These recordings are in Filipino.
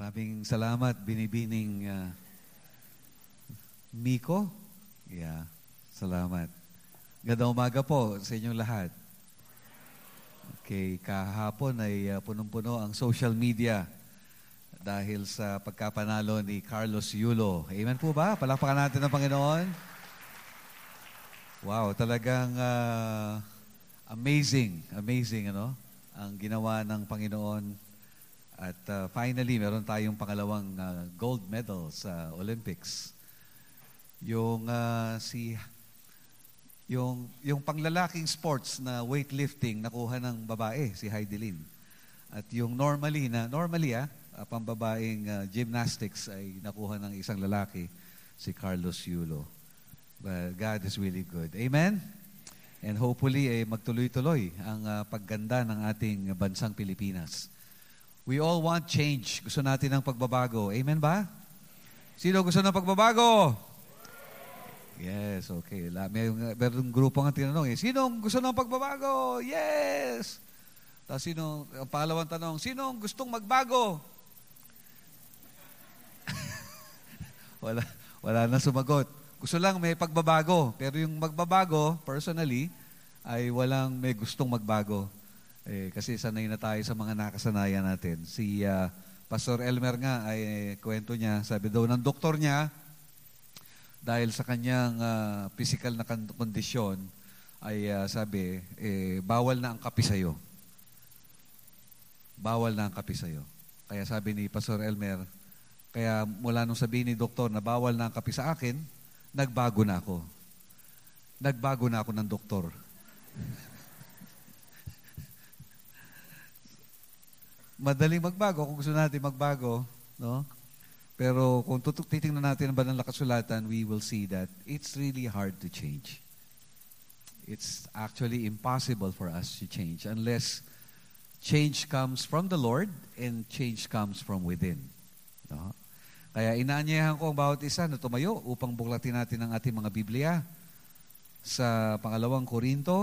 Maraming salamat, binibining Miko. Yeah, salamat. Gandang umaga po sa inyong lahat. Okay, kahapon ay punong-puno ang social media dahil sa pagkapanalo ni Carlos Yulo. Amen po ba? Palakpakan natin ang Panginoon. Wow, talagang amazing ano? Ang ginawa ng Panginoon. At finally, meron tayong pangalawang gold medal sa Olympics. Yung panglalaking sports na weightlifting nakuha ng babae, si Heidelin. At yung normally pambabaeng gymnastics ay nakuha ng isang lalaki, si Carlos Yulo. But God is really good. Amen? And hopefully magtuloy-tuloy ang pagganda ng ating bansang Pilipinas. We all want change. Gusto natin ng pagbabago. Amen ba? Sino gusto ng pagbabago? Yes, okay. Merong grupo nga tinanong sino gusto ng pagbabago? Yes! Tapos ang pangalawang tanong, sino gustong magbago? Wala na sumagot. Gusto lang may pagbabago. Pero yung magbabago, personally, ay walang may gustong magbago. Kasi sanay na tayo sa mga nakasanayan natin. Si Pastor Elmer nga ay kwento niya, sabi daw ng doktor niya, dahil sa kanyang physical na kondisyon, ay sabi, bawal na ang kape sa'yo. Bawal na ang kape sa'yo. Kaya sabi ni Pastor Elmer, kaya mula nung sabihin ni doktor na bawal na ang kape sa akin, nagbago na ako. Nagbago na ako ng doktor. Madaling magbago kung gusto natin magbago, no? Pero kung titingnan natin ang banal na kasulatan, we will see that it's really hard to change. It's actually impossible for us to change unless change comes from the Lord and change comes from within. No? Kaya inaanyayahan ko ang bawat isa na tumayo upang buklatin natin ang ating mga Biblia sa pangalawang Korinto.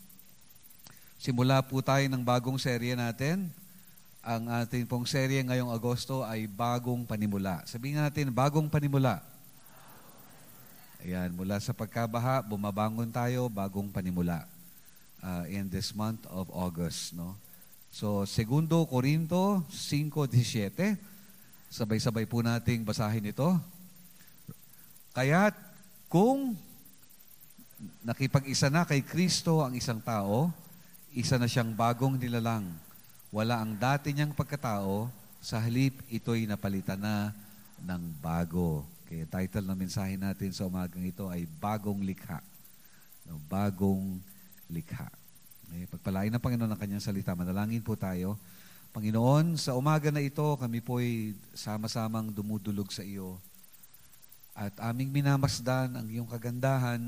Simula po tayo ng bagong serye natin. Ang ating pong serye ngayong Agosto ay Bagong Panimula. Sabihin natin, Bagong Panimula. Ayan, mula sa pagkabaha, bumabangon tayo, Bagong Panimula in this month of August. No? So, 2 Korinto 5:17. Sabay-sabay po nating basahin ito. Kaya't kung nakipag-isa na kay Kristo ang isang tao, isa na siyang bagong nilalang. Wala ang dati niyang pagkatao, sa halip ito'y napalitan na ng bago. Kaya title ng mensahe natin sa umagang ito ay Bagong Likha. No, bagong Likha. Pagpalain ng Panginoon ang kanyang salita. Manalangin po tayo. Panginoon, sa umaga na ito, kami po'y sama-samang dumudulog sa iyo. At aming minamasdan ang iyong kagandahan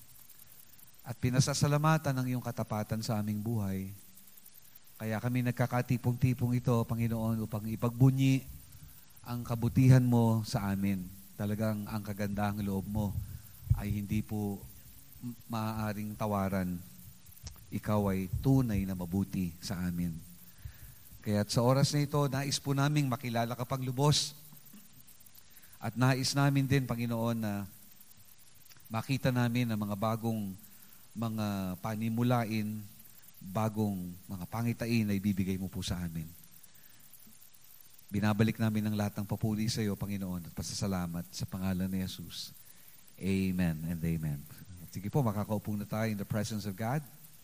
at pinasasalamatan ang iyong katapatan sa aming buhay. Kaya kami nagkakatipong-tipong ito, Panginoon, upang ipagbunyi ang kabutihan mo sa amin. Talagang ang kagandahang loob mo ay hindi po maaaring tawaran. Ikaw ay tunay na mabuti sa amin. Kaya sa oras na ito, nais po naming makilala ka pang lubos. At nais namin din, Panginoon, na makita namin ang mga bagong mga panimulain, bagong mga pangitain na ibibigay mo po sa amin. Binabalik namin ang lahat ng papuri sa iyo, Panginoon, at pasasalamat sa pangalan ni Jesus. Amen and amen. Sige po, makakaupo na tayo in the presence of God.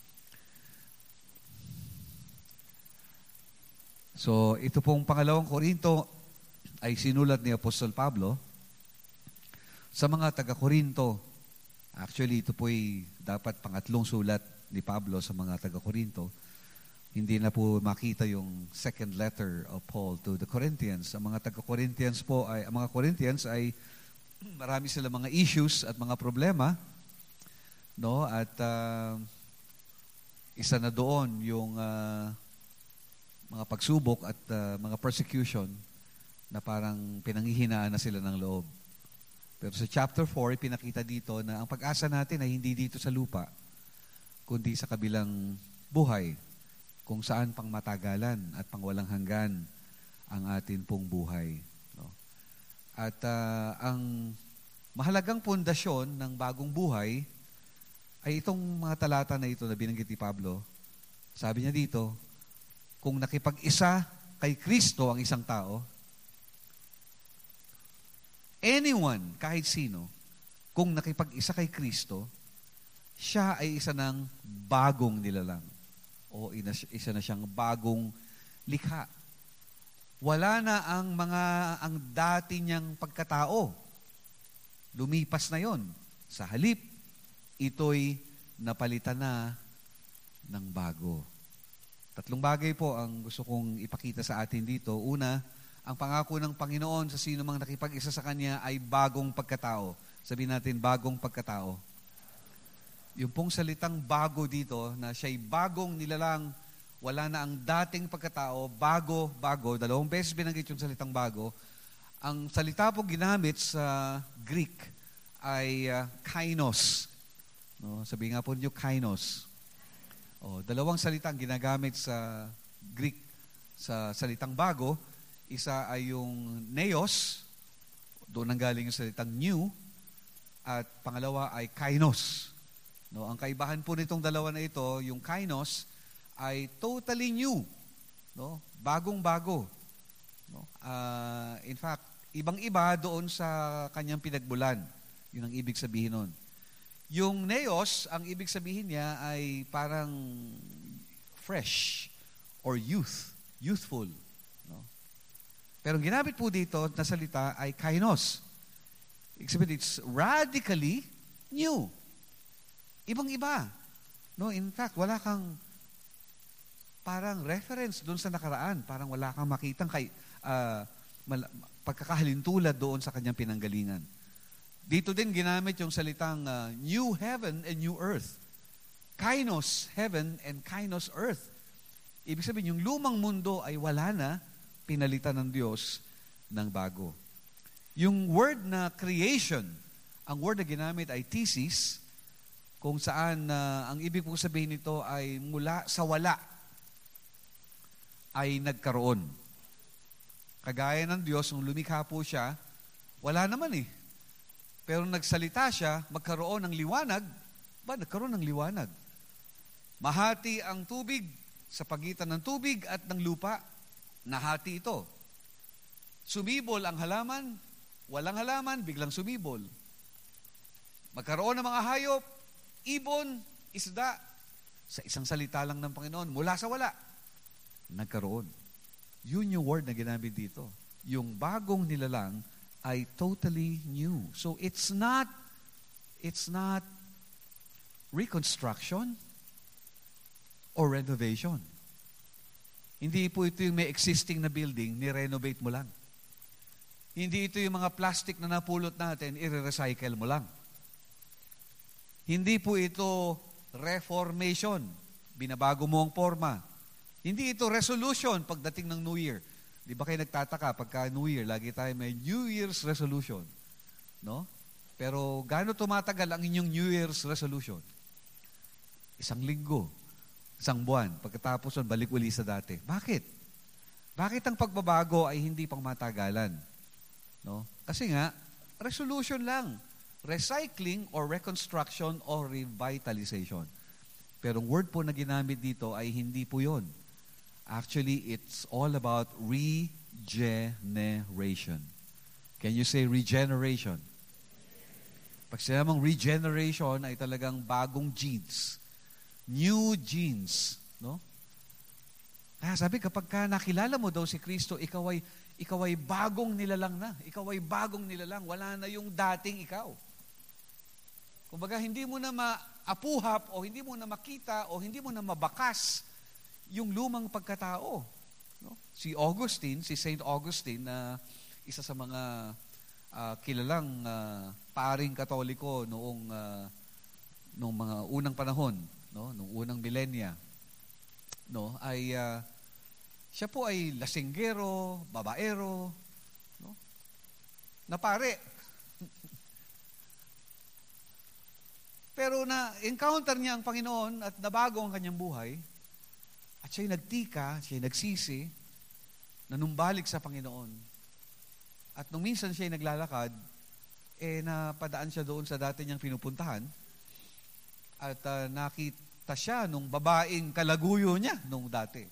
So, ito pong pangalawang Korinto ay sinulat ni Apostol Pablo sa mga taga-Korinto. Actually, ito po'y dapat pangatlong sulat ni Pablo sa mga taga-Korinto. Hindi na po makita yung second letter of Paul to the Corinthians. Ang mga taga-Corinthians po ay, ang mga Corinthians ay marami sila mga issues at mga problema, no? At isa na doon yung mga pagsubok at mga persecution na parang pinanghihinaan na sila ng loob. Pero sa chapter 4, pinakita dito na ang pag-asa natin ay hindi dito sa lupa, kundi sa kabilang buhay, kung saan pang matagalan at pang walang hanggan ang atin pong buhay. At ang mahalagang pundasyon ng bagong buhay ay itong mga talata na ito na binanggit ni Pablo. Sabi niya dito, kung nakipag-isa kay Kristo ang isang tao, anyone, kahit sino, kung nakipag-isa kay Kristo, siya ay isa ng bagong nilalang. O isa na siyang bagong likha. Wala na ang dati niyang pagkatao. Lumipas na yon. Sa halip, ito'y napalitan na ng bago. 3 bagay po ang gusto kong ipakita sa atin dito. Una, ang pangako ng Panginoon sa sino mang nakipag-isa sa Kanya ay bagong pagkatao. Sabihin natin, bagong pagkatao. Yung pong salitang bago dito, na siya'y bagong nilalang, wala na ang dating pagkatao, bago, 2 beses binanggit yung salitang bago. Ang salita po ginamit sa Greek ay kainos. No? Sabihin nga po niyo, kainos. 2 salita ang ginagamit sa Greek sa salitang bago. Isa ay yung neos, doon ang galing yung salitang new, at pangalawa ay kainos. No, ang kaibahan po nitong dalawa na ito, yung kainos ay totally new, no? Bagong-bago. No? In fact, ibang-iba doon sa kanyang pinagmulan. Yun ang ibig sabihin nun. Yung neos, ang ibig sabihin niya ay parang fresh or youthful. No? Pero ang ginamit po dito na salita ay kainos. Ibig sabihin, it's radically new. Ibang-iba. No, in fact, wala kang parang reference doon sa nakaraan. Parang wala kang makitang pagkakahalintulad doon sa kanyang pinanggalingan. Dito din ginamit yung salitang new heaven and new earth. Kainos heaven and kainos earth. Ibig sabihin, yung lumang mundo ay wala na, pinalitan ng Diyos ng bago. Yung word na creation, ang word na ginamit ay thesis, kung saan ang ibig pong sabihin nito ay mula sa wala ay nagkaroon. Kagaya ng Diyos, nung lumikha po siya, wala naman eh. Pero nagsalita siya, magkaroon ng liwanag, nagkaroon ng liwanag. Mahati ang tubig sa pagitan ng tubig at ng lupa, nahati ito. Sumibol ang halaman, walang halaman, biglang sumibol. Magkaroon ng mga hayop, ibon, isda, sa isang salita lang ng Panginoon, mula sa wala, nagkaroon. Yun yung word na ginamit dito. Yung bagong nilalang ay totally new. So it's not reconstruction or renovation. Hindi po ito yung may existing na building, ni-renovate mo lang. Hindi ito yung mga plastic na napulot natin, i-recycle mo lang. Hindi po ito reformation, binabago mo ang forma. Hindi ito resolution pagdating ng New Year. Di ba kayo nagtataka pagka New Year, lagi tayo may New Year's resolution. No? Pero gaano tumatagal ang inyong New Year's resolution? 1 linggo, 1 buwan. Pagkatapos nun, balik uli sa dati. Bakit? Bakit ang pagbabago ay hindi pang matagalan? No? Kasi nga, resolution lang. Recycling or reconstruction or revitalization. Pero ang word po na ginamit dito ay hindi po yun. Actually, it's all about regeneration. Can you say regeneration? Pag sinamang regeneration ay talagang bagong genes. New genes. No? Kaya sabi, kapag ka nakilala mo daw si Kristo, ikaw ay bagong nilalang na. Ikaw ay bagong nilalang. Wala na yung dating ikaw. Kumbaga, hindi mo na maapuhap o hindi mo na makita o hindi mo na mabakas yung lumang pagkatao. No? Si St. Augustine, na isa sa mga kilalang paring Katoliko noong mga unang panahon, no? Noong unang milenya, no? Ay siya po ay lasinggero, babaero, no? Na pare. Pero na-encounter niya ang Panginoon at nabago ang kanyang buhay. At siya'y nagtika, siya'y nagsisi, nanumbalik sa Panginoon. At nung minsan siya naglalakad, napadaan siya doon sa dati niyang pinupuntahan at nakita siya nung babaeng kalaguyo niya nung dati.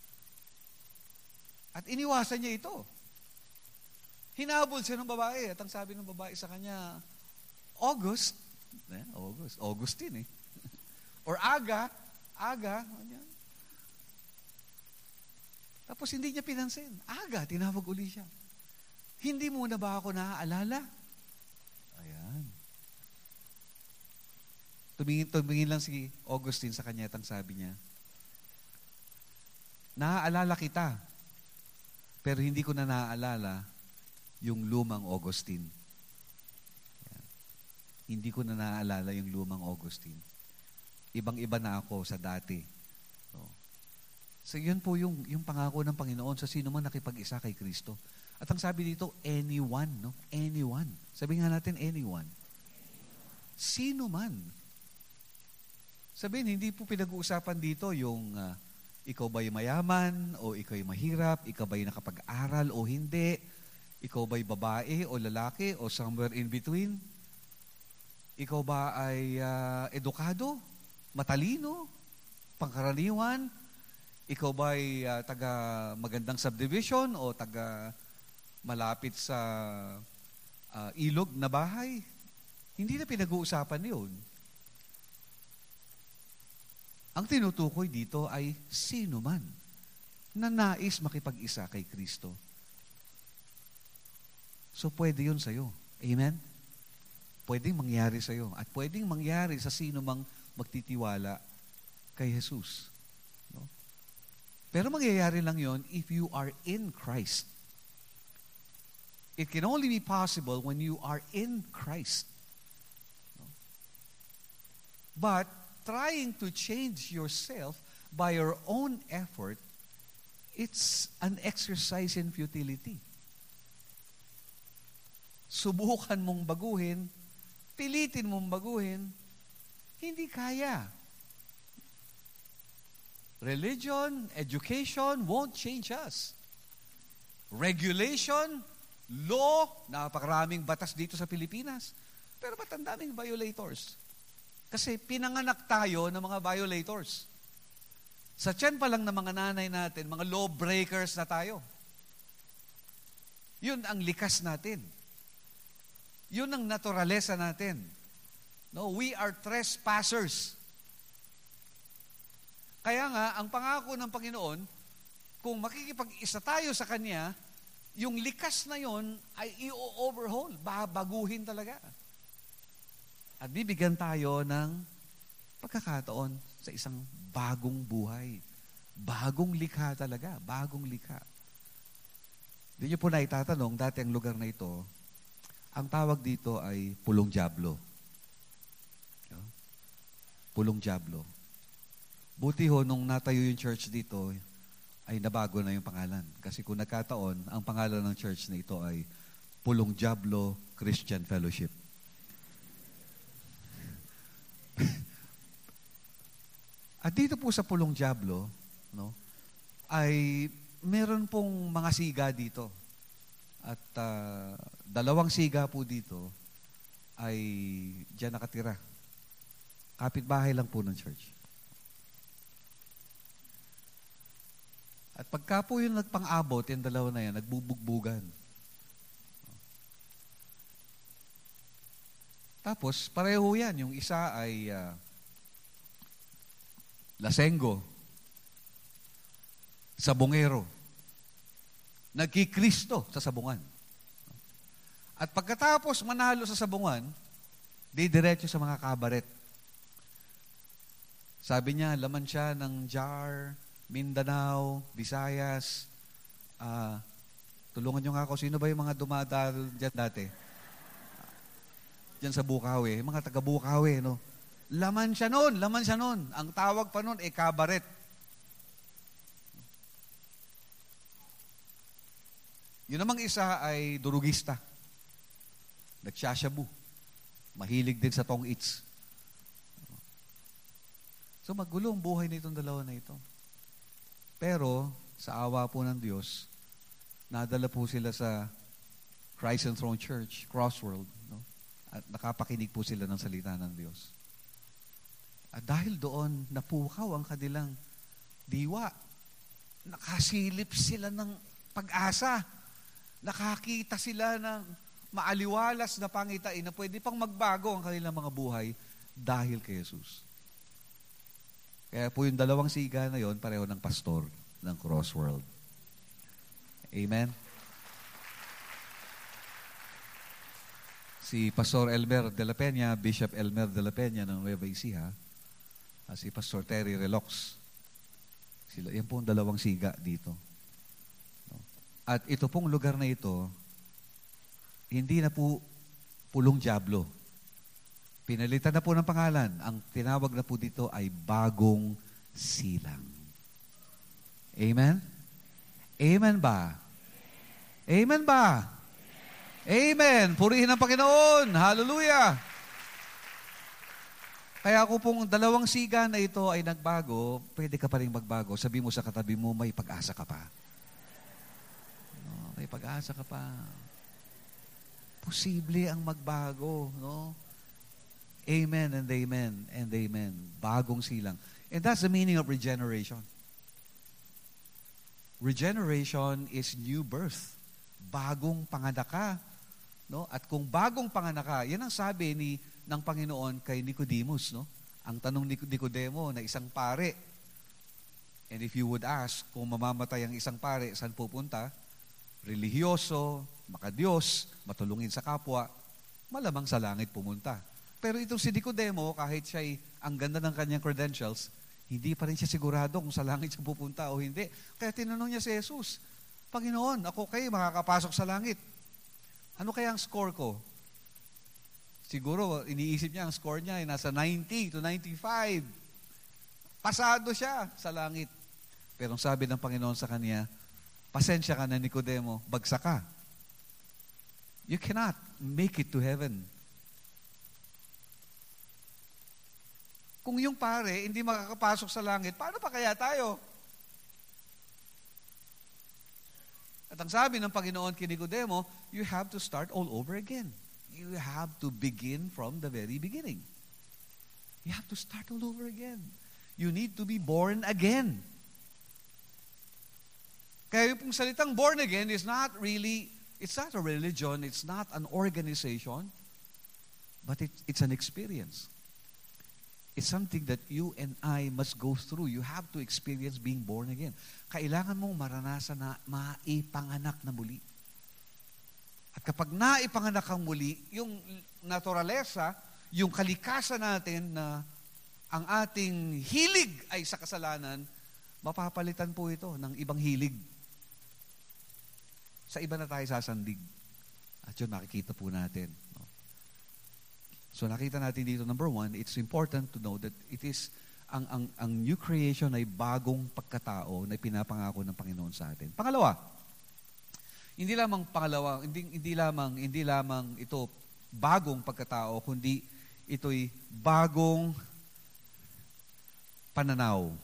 At iniwasan niya ito. Hinabol siya ng babae at ang sabi ng babae sa kanya, Augustine. Or Aga. Tapos hindi niya pinansin. Aga, tinawag uli siya. Hindi mo na ba ako naaalala? Ayan. Tumingin lang si Augustine sa kanya at ang sabi niya, naaalala kita, pero hindi ko na naaalala yung lumang Augustine. Ayan. Hindi ko na naaalala yung lumang Augustine. Ibang-iba na ako sa dati. So yun po yung pangako ng Panginoon sa sino man nakipag-isa kay Kristo. At ang sabi dito, anyone, no? Anyone. Sabi nga natin, anyone. Sino man. Sabihin, hindi po pinag-uusapan dito yung ikaw ba'y mayaman o ikaw'y mahirap, ikaw ba'y nakapag-aral o hindi, ikaw ba'y babae o lalaki o somewhere in between, ikaw ba ay edukado, matalino, pangkaraniwan, ikaw ba'y taga magandang subdivision o taga malapit sa ilog na bahay. Hindi na pinag-uusapan yun. Ang tinutukoy dito ay sino man na nais makipag-isa kay Kristo. So pwede yun sa'yo. Amen? Pwedeng mangyari sa'yo at pwedeng mangyari sa sino mang magtitiwala kay Jesus. No? Pero mangyayari lang yun if you are in Christ. It can only be possible when you are in Christ. But trying to change yourself by your own effort, it's an exercise in futility. Subukan mong baguhin, pilitin mong baguhin, hindi kaya. Religion, education won't change us. Regulation, law, napakaraming batas dito sa Pilipinas. Pero ba't ang daming violators? Kasi pinanganak tayo ng mga violators. Sa tiyan pa lang ng mga nanay natin, mga law breakers na tayo. Yun ang likas natin. Yun ang naturalesa natin. No, we are trespassers. Kaya nga, ang pangako ng Panginoon, kung makikipag-isa tayo sa Kanya, yung likas na yon ay i-overhaul, babaguhin talaga. At bibigyan tayo ng pagkakataon sa isang bagong buhay. Bagong likha talaga, bagong likha. Hindi niyo po na itatanong, dati ang lugar na ito, ang tawag dito ay Pulong Diablo. Pulong Diablo. Buti ho, nung natayo yung church dito, ay nabago na yung pangalan. Kasi kung nagkataon, ang pangalan ng church na ito ay Pulong Diablo Christian Fellowship. At dito po sa Pulong Diablo, no, ay meron pong mga siga dito. At 2 siga po dito ay diyan nakatira. Kapitbahay lang po ng church. At pagka po yung nagpang-abot, yung 2 na yan, nagbubugbugan. Tapos, pareho yan. Yung isa ay lasenggo, sabongero, nagkikristo sa sabungan. At pagkatapos manalo sa sabungan, didiretso sa mga kabaret. Sabi niya, laman siya ng jar, Mindanao, Visayas. Tulungan nyo nga ako, sino ba yung mga dumadalo dyan dati? Dyan sa Bukawi, mga taga Bukawi, no? Laman siya nun. Ang tawag pa nun, kabaret. Yun namang isa ay durugista. Nagsyasyabu. Mahilig din sa tong its. So magulo ang buhay na itong 2 na ito. Pero, sa awa po ng Diyos, nadala po sila sa Christ and Throne Church, Crossworld, no? At nakapakinig po sila ng salita ng Diyos. At dahil doon, napukaw ang kanilang diwa. Nakasilip sila ng pag-asa. Nakakita sila ng maaliwalas na pangitain na pwede pang magbago ang kanilang mga buhay dahil kay Jesus. Kaya po yung 2 siga na yon, pareho ng pastor ng Crossworld. Amen? Si Pastor Elmer de la Peña, Bishop Elmer de la Peña ng Nueva Ecija, at si Pastor Terry Relox. Yan po ang 2 siga dito. At ito pong lugar na ito, hindi na po Pulong Diablo. Pinalitan na po ng pangalan. Ang tinawag na po dito ay Bagong Silang. Amen? Amen ba? Amen ba? Amen! Purihin ang Panginoon! Hallelujah! Kaya ako pong 2 siga na ito ay nagbago, pwede ka pa rin magbago. Sabi mo sa katabi mo, may pag-asa ka pa. No, may pag-asa ka pa. Posible ang magbago. No? Amen and amen and amen. Bagong silang. And that's the meaning of regeneration. Regeneration is new birth. Bagong panganak ka. No? At kung bagong panganak ka, yan ang sabi ng Panginoon kay Nicodemus. No? Ang tanong ni Nicodemo na isang pare. And if you would ask, kung mamamatay ang isang pare, saan pupunta? Religyoso, makadiyos, matulungin sa kapwa, malamang sa langit pumunta. Pero itong si Nicodemo, kahit siya'y ang ganda ng kanyang credentials, hindi pa rin siya sigurado kung sa langit siya pupunta o hindi. Kaya tinanong niya si Jesus, Panginoon, ako kayo makakapasok sa langit. Ano kaya ang score ko? Siguro, iniisip niya, ang score niya ay nasa 90 to 95. Pasado siya sa langit. Pero sabi ng Panginoon sa kanya, pasensya ka na, Nicodemo, bagsak ka. You cannot make it to heaven. Kung yung pare hindi makakapasok sa langit, paano pa kaya tayo? At ang sabi ng Panginoon kay Nicodemo, you have to start all over again. You have to begin from the very beginning. You have to start all over again. You need to be born again. Kaya yung pong salitang born again is not really, it's not a religion, it's not an organization, but it's an experience. It's something that you and I must go through. You have to experience being born again. Kailangan mong maranasan na maipanganak na muli. At kapag naipanganak kang muli, yung naturalesa, yung kalikasan natin na ang ating hilig ay sa kasalanan, mapapalitan po ito ng ibang hilig. Sa iba na tayo sasandig. At yun nakikita po natin. No? So nakita natin dito, number 1, it's important to know that it is, ang new creation ay bagong pagkatao na pinapangako ng Panginoon sa atin. Pangalawa, hindi lamang ito bagong pagkatao, kundi ito'y bagong pananaw.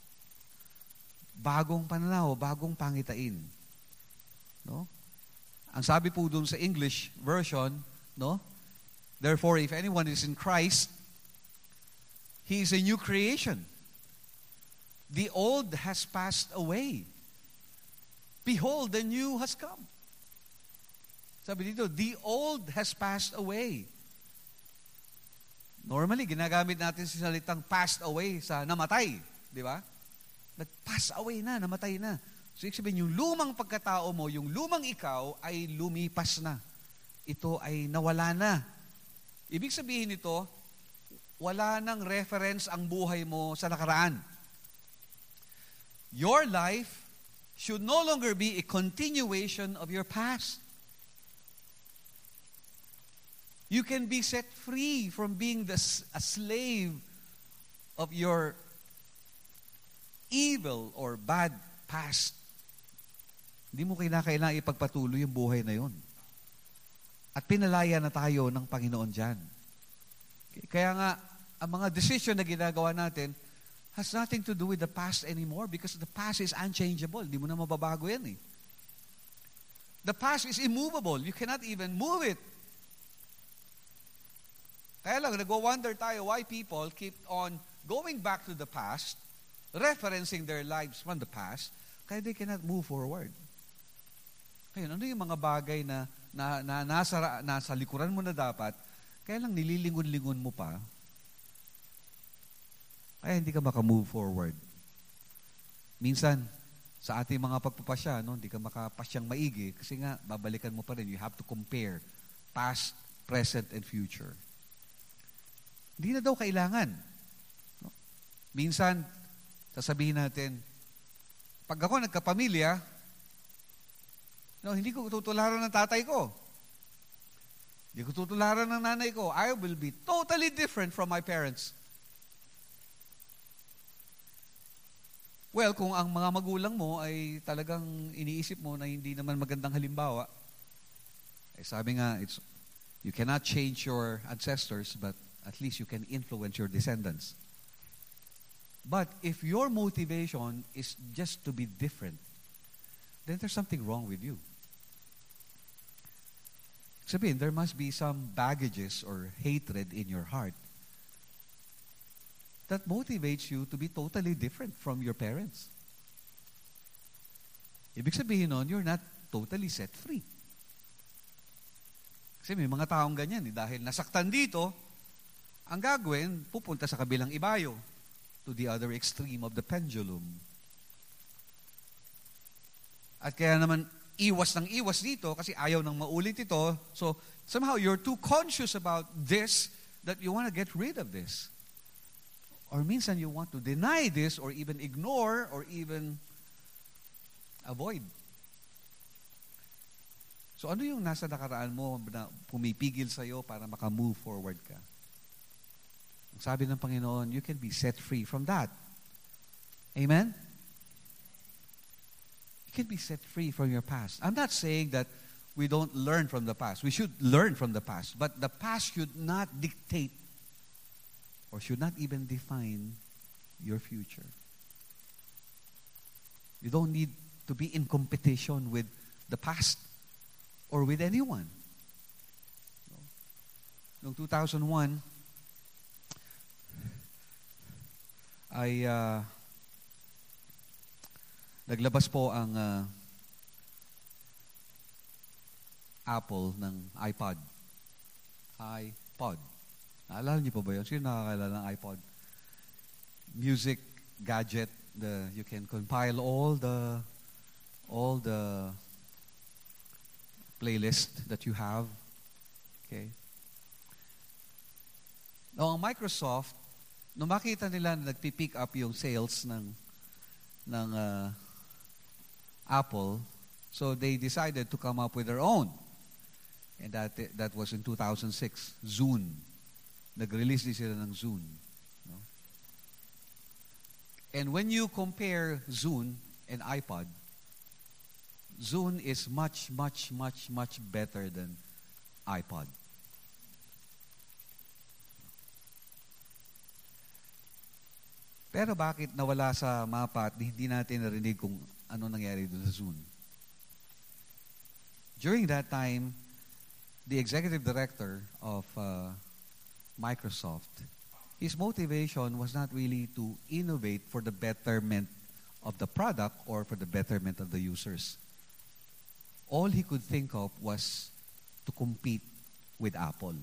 Bagong pananaw, bagong pangitain. No? Ang sabi po doon sa English version, no? Therefore, if anyone is in Christ, he is a new creation. The old has passed away. Behold, the new has come. Sabi dito, the old has passed away. Normally, ginagamit natin si salitang passed away sa namatay. Di ba? Nag-pass away na, namatay na. So, ibig sabihin, yung lumang pagkatao mo, yung lumang ikaw, ay lumipas na. Ito ay nawala na. Ibig sabihin nito, wala nang reference ang buhay mo sa nakaraan. Your life should no longer be a continuation of your past. You can be set free from being a slave of your evil or bad past. Hindi mo kailangan ipagpatuloy yung buhay na yun. At pinalaya na tayo ng Panginoon dyan. Kaya nga, ang mga decision na ginagawa natin has nothing to do with the past anymore because the past is unchangeable. Hindi mo na mababago yan eh. The past is immovable. You cannot even move it. Kaya lang, nag-wonder tayo why people keep on going back to the past, referencing their lives from the past, kaya they cannot move forward. Kaya ano yung mga bagay na nasa likuran mo na dapat, kaya lang nililingon-lingon mo pa, kaya hindi ka maka-move forward. Minsan, sa ating mga pagpapasya, no, hindi ka makapasyang maigi kasi nga, babalikan mo pa rin. You have to compare past, present, and future. Hindi na daw kailangan. No? Minsan, sasabihin natin, pag ako nagkapamilya, no, hindi ko tutularan ng tatay ko. Hindi ko tutularan ng nanay ko. I will be totally different from my parents. Well, kung ang mga magulang mo ay talagang iniisip mo na hindi naman magandang halimbawa, eh sabi nga, you cannot change your ancestors, but at least you can influence your descendants. But if your motivation is just to be different, then there's something wrong with you. Sabihin, there must be some baggages or hatred in your heart that motivates you to be totally different from your parents. Ibig sabihin nun, you're not totally set free. Kasi may mga taong ganyan, dahil nasaktan dito, ang gagawin, pupunta sa kabilang ibayo, to the other extreme of the pendulum. At kaya naman, iwas ng iwas dito, kasi ayaw nang maulit ito, so somehow you're too conscious about this, that you want to get rid of this. Or minsan you want to deny this, or even ignore, or even avoid. So ano yung nasa nakaraan mo na pumipigil sa'yo para maka-move forward ka? Ang sabi ng Panginoon, you can be set free from that. Amen? You can be set free from your past. I'm not saying that we don't learn from the past. We should learn from the past. But the past should not dictate or should not even define your future. You don't need to be in competition with the past or with anyone. Noong 2001, ay naglabas po ang Apple ng iPod. iPod. Naalala niyo po ba yun? Sino nakakaalala ng iPod? Music gadget. You can compile all the playlist that you have. Okay. Now, ang Microsoft, nung makita nila na nagpipick up yung sales ng Apple, so they decided to come up with their own. And that was in 2006, Zune. Nag-release din sila ng Zune. No? And when you compare Zune and iPod, Zune is much, much, much, much better than iPod. Pero bakit nawala sa mapa at hindi natin narinig kung ano nangyari doon sa Zune? During that time, the executive director of Microsoft, his motivation was not really to innovate for the betterment of the product or for the betterment of the users. All he could think of was to compete with Apple.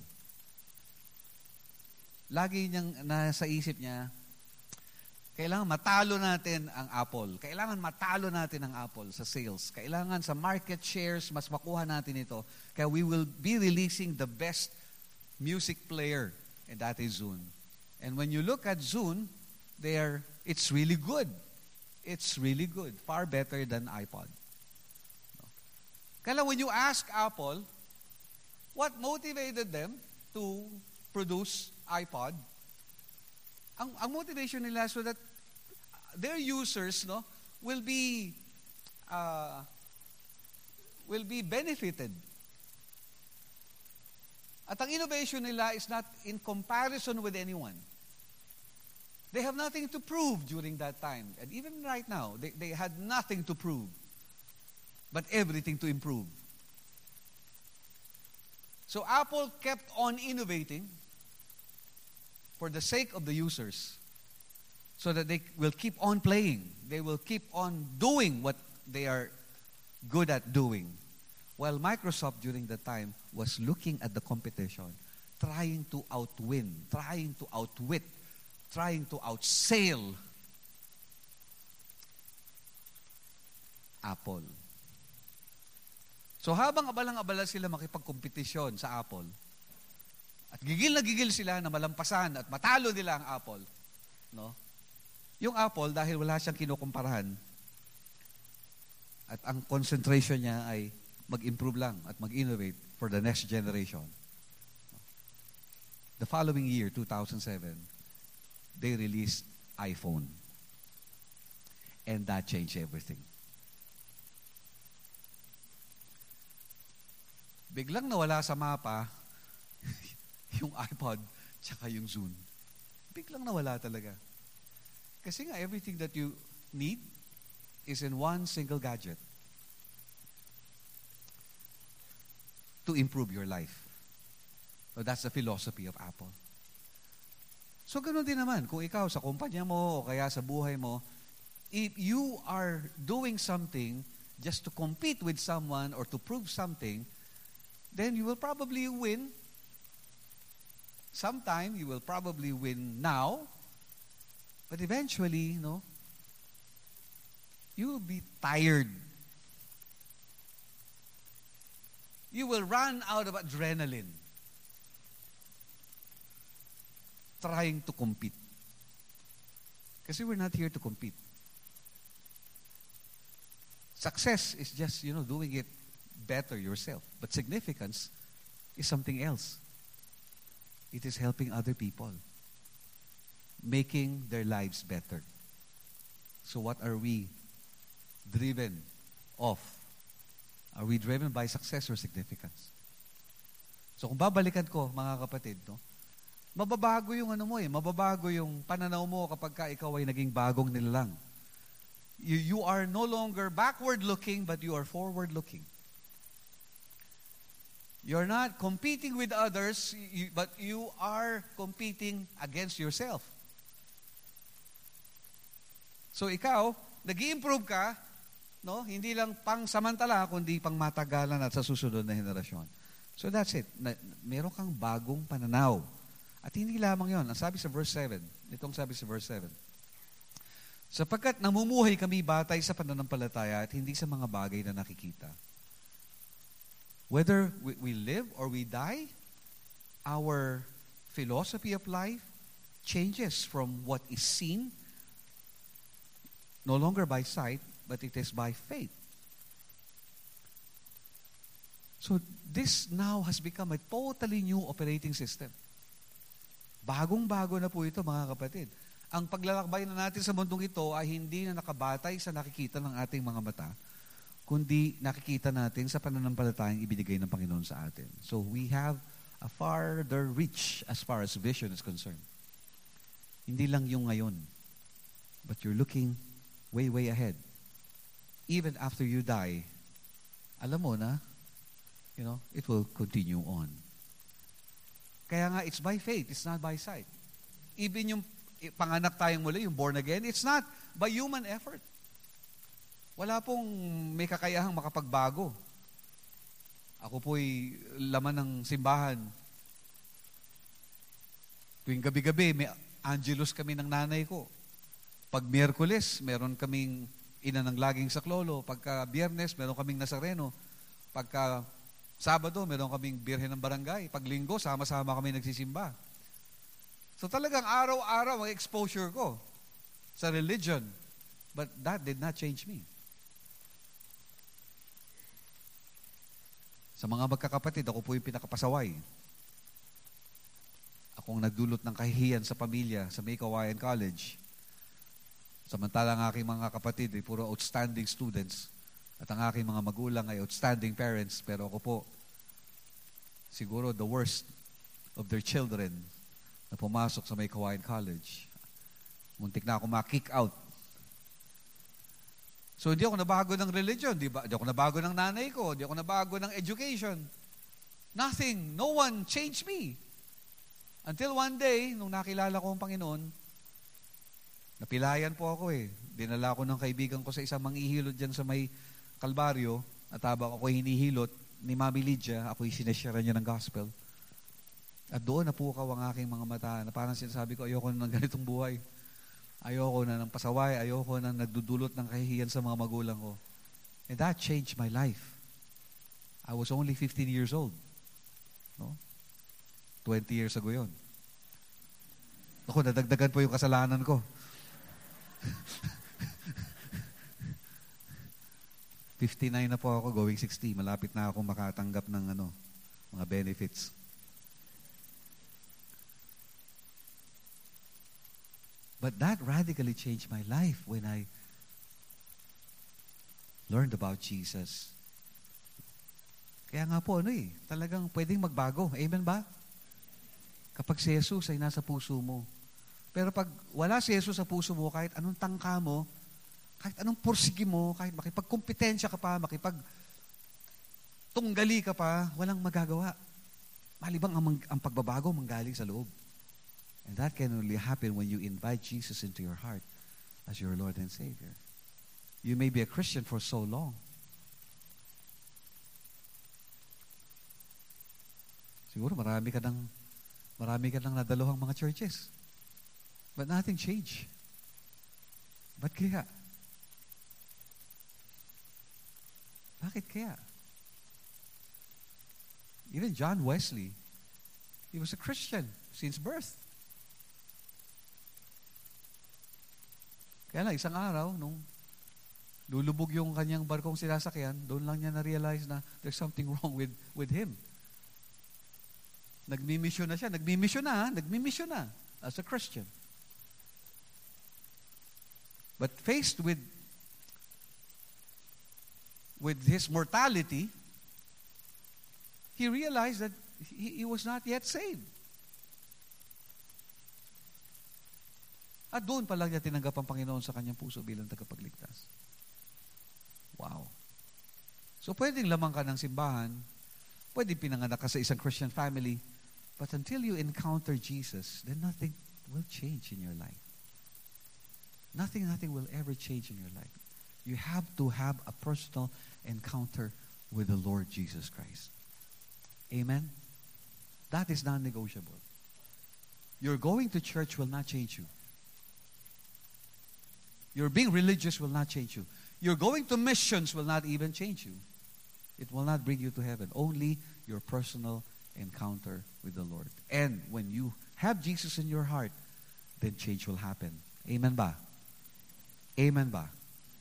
Lagi niyang nasa isip niya, kailangan matalo natin ang Apple. Kailangan matalo natin ang Apple sa sales. Kailangan sa market shares, mas makuha natin ito. Kaya we will be releasing the best music player, and that is Zune. And when you look at Zune, it's really good. It's really good. Far better than iPod. Kaya when you ask Apple, what motivated them to produce iPod? Ang motivation nila so that their users will be benefited. At ang innovation nila is not in comparison with anyone. They have nothing to prove during that time. And even right now, they had nothing to prove, but everything to improve. So Apple kept on innovating for the sake of the users so that they will keep on playing. They will keep on doing what they are good at doing. While Microsoft during that time was looking at the competition, trying to outwin, trying to outwit, trying to outsail Apple. So habang abalang-abala sila makipagkompetisyon sa Apple, at gigil na gigil sila na malampasan at matalo nila ang Apple, no? Yung Apple, dahil wala siyang kinukumparahan, at ang concentration niya ay mag-improve lang at mag-innovate for the next generation. The following year, 2007, they released iPhone. And that changed everything. Biglang nawala sa mapa yung iPod tsaka yung Zune. Biglang nawala talaga. Kasi nga, everything that you need is in one single gadget to improve your life. So that's the philosophy of Apple. So ganoon din naman, kung ikaw sa kumpanya mo o kaya sa buhay mo, if you are doing something just to compete with someone or to prove something, then you will probably win. Sometime you will probably win now, but eventually, you will be tired. You will run out of adrenaline trying to compete. Kasi we're not here to compete. Success is just, doing it better yourself. But significance is something else. It is helping other people, making their lives better. So what are we driven of? Are we driven by success or significance? So kung babalikan ko, mga kapatid, mababago yung mababago yung pananaw mo kapag ka ikaw ay naging bagong nilalang. You are no longer backward-looking, but you are forward-looking. You're not competing with others, but you are competing against yourself. So ikaw, nag-i-improve ka, hindi lang pang samantala, kundi pang matagalan at sa susunod na henerasyon. So that's it. Meron kang bagong pananaw. At hindi lamang yon. Ang sabi sa verse 7, itong sabi sa verse 7, sapagkat namumuhay kami batay sa pananampalataya at hindi sa mga bagay na nakikita. Whether we live or we die, our philosophy of life changes from what is seen, no longer by sight, but it is by faith. So this now has become a totally new operating system. Bagong-bago na po ito, mga kapatid. Ang paglalakbay na natin sa mundong ito ay hindi na nakabatay sa nakikita ng ating mga mata, kundi nakikita natin sa pananampalatayang ibinigay ng Panginoon sa atin. So we have a farther reach as far as vision is concerned. Hindi lang yung ngayon, but you're looking way, way ahead. Even after you die, alam mo na, it will continue on. Kaya nga, it's by faith, it's not by sight. Even yung panganak tayong muli, yung born again, it's not by human effort. Wala pong may kakayahang makapagbago. Ako po'y laman ng simbahan. Tuwing gabi-gabi, may angelus kami ng nanay ko. Pag Miyerkules, meron kaming ina ng laging saklolo. Pagka Biyernes, meron kaming Nazareno. Pagka Sabado, meron kaming Birhen ng Barangay. Pag Linggo, sama-sama kami nagsisimba. So talagang araw-araw ang exposure ko sa religion. But that did not change me. Sa mga magkakapatid, ako po yung pinakapasaway. Akong nagdulot ng kahihiyan sa pamilya sa May Kawayan College. Samantalang aking mga kapatid ay puro outstanding students at ang aking mga magulang ay outstanding parents, pero ako po siguro the worst of their children na pumasok sa May Kawayan College. Muntik na ako ma-kick out. So, hindi ako nabago ng religion, di ako nabago ng nanay ko, hindi ako nabago ng education. Nothing. No one changed me. Until one day, nung nakilala ko ang Panginoon, napilayan po ako eh. Dinala ko ng kaibigan ko sa isang manghihilot dyan sa may Kalbaryo, at habang ako hinihilot ni Mami Lydia, ako'y sinashare niya ng gospel. At doon napukaw ang aking mga mata na parang sinasabi ko, ayoko na ng ganitong buhay. Ayoko na ng pasaway, ayoko na nagdudulot ng kahihiyan sa mga magulang ko. And that changed my life. I was only 15 years old. No? 20 years ago yun. Ako, nadagdagan po yung kasalanan ko. 59 na po ako, going 60. Malapit na ako makatanggap ng mga benefits. But that radically changed my life when I learned about Jesus. Kaya nga po, talagang pwedeng magbago. Amen ba? Kapag si Jesus ay nasa puso mo. Pero pag wala si Jesus sa puso mo, kahit anong tangka mo, kahit anong pursigi mo, kahit makipagkompetensya ka pa, makipagtunggali ka pa, walang magagawa. Malibang ang pagbabago manggaling sa loob. And that can only happen when you invite Jesus into your heart as your Lord and Savior. You may be a Christian for so long. Siguro marami ka nang nadaluhang mga churches. But nothing changed. Ba't kaya? Bakit kaya? Even John Wesley, he was a Christian since birth. Kaya lang, isang araw, nung lulubog yung kanyang barkong sinasakyan, doon lang niya na-realize na there's something wrong with him. Nagmi-mission na siya. Nagmi-mission na as a Christian. But faced with his mortality, he realized that he was not yet saved. At doon pa lang niya tinanggap ang Panginoon sa kanyang puso bilang tagapagligtas. Wow. So pwedeng lamang ka ng simbahan, pwedeng pinanganak ka sa isang Christian family, but until you encounter Jesus, then nothing will change in your life. Nothing will ever change in your life. You have to have a personal encounter with the Lord Jesus Christ. Amen? That is non-negotiable. Your going to church will not change you. Your being religious will not change you. Your going to missions will not even change you. It will not bring you to heaven. Only your personal encounter with the Lord. And when you have Jesus in your heart, then change will happen. Amen ba? Amen ba?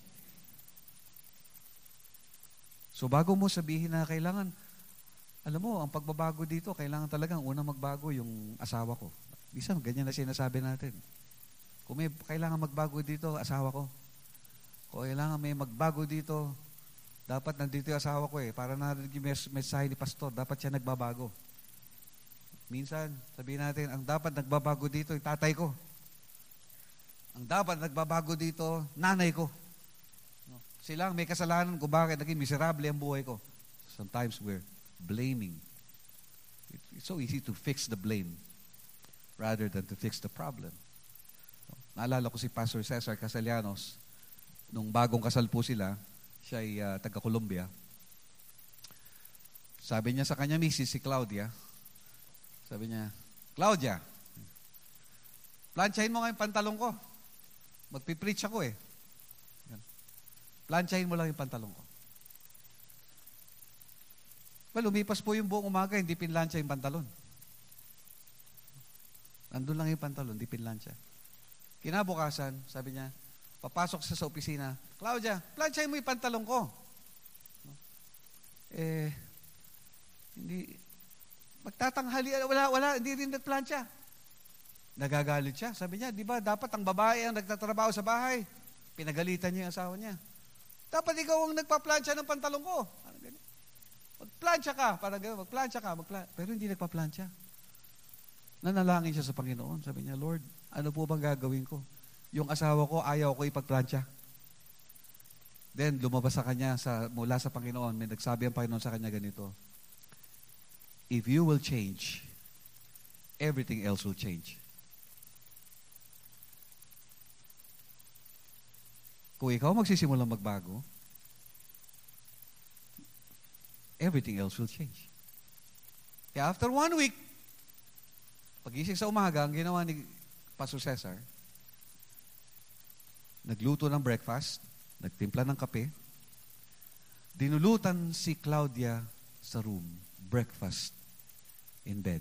So bago mo sabihin na kailangan, alam mo, ang pagbabago dito, kailangan talagang unang magbago yung asawa ko. Minsan, ganyan na sinasabi natin. Kung may kailangan magbago dito, asawa ko. Kung kailangan may magbago dito, dapat nandito yung asawa ko eh. Para narinig yung mensahe ni pastor, dapat siya nagbabago. Minsan, sabihin natin, ang dapat nagbabago dito, yung tatay ko. Ang dapat nagbabago dito, nanay ko. Silang may kasalanan kung bakit naging miserable ang buhay ko. Sometimes we're blaming. It's so easy to fix the blame rather than to fix the problem. Naalala ko si Pastor Cesar Casalianos, nung bagong kasal po sila, siya ay taga-Colombia. Sabi niya sa kanya misis, si Claudia, sabi niya, Claudia, planchahin mo nga yung pantalong ko. Magpipreach ako eh. Planchahin mo lang yung pantalong ko. Well, lumipas po yung buong umaga, hindi pinlansya yung pantalon. Nandun lang yung pantalon, hindi pinlansya. Kinabukasan, sabi niya, papasok siya sa opisina, Claudia, planchahin mo yung pantalong ko. Hindi, magtatanghali, wala, hindi rin nagplansya. Nagagalit siya. Sabi niya, di ba, dapat ang babae ang nagtatrabaho sa bahay. Pinagalitan niya yung asawa niya. Dapat ikaw ang nagpaplansya ng pantalong ko. Magplansya ka, parang gano'n, magplansya ka. Pero hindi nagpaplansya. Nanalangin siya sa Panginoon. Sabi niya, Lord, ano po bang gagawin ko? Yung asawa ko, ayaw ko ipagplansya. Then, lumabas sa kanya mula sa Panginoon. May nagsabi ang Panginoon sa kanya ganito, if you will change, everything else will change. Kung ikaw magsisimulang magbago, everything else will change. Kaya after 1 week, pagising sa umaga, ang ginawa ni Pastor Cesar, nagluto ng breakfast, nagtimpla ng kape, dinulutan si Claudia sa room, breakfast in bed.